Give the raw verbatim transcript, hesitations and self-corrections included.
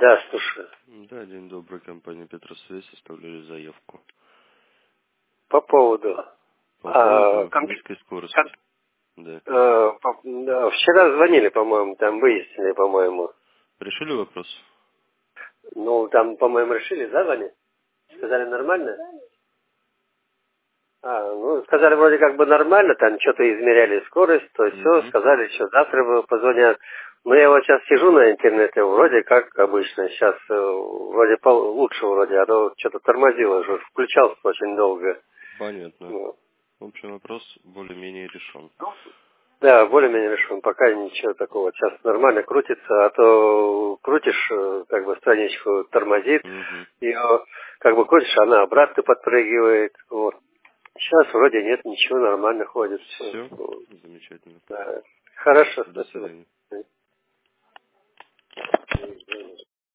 Да, слушаю. Да, день добрый, компания Петросвязь, оставляли заявку. По поводу... По А, поводу комп... низкой скорости. ком- Да. э, по- да, вчера звонили, по-моему, там выяснили, по-моему. Решили вопрос? Ну, там, по-моему, решили, да, звонить? Сказали нормально? А, ну, сказали вроде как бы нормально, там что-то измеряли скорость, то есть все, Угу. сказали, что завтра вы позвонят. Но я вот сейчас сижу на интернете, вроде как обычно, сейчас э, вроде пол- лучше вроде, а то что-то тормозило уже, включался очень долго. Понятно. Ну, В общем, вопрос более-менее решен. да, более-менее решен, пока ничего такого. Сейчас нормально крутится, а то крутишь, э, как бы страничку тормозит, Угу. ее как бы крутишь, она обратно подпрыгивает. Вот. Сейчас вроде нет, ничего, нормально ходит. Всё. Все? Вот. Замечательно. Да. Хорошо, До спасибо. свидания.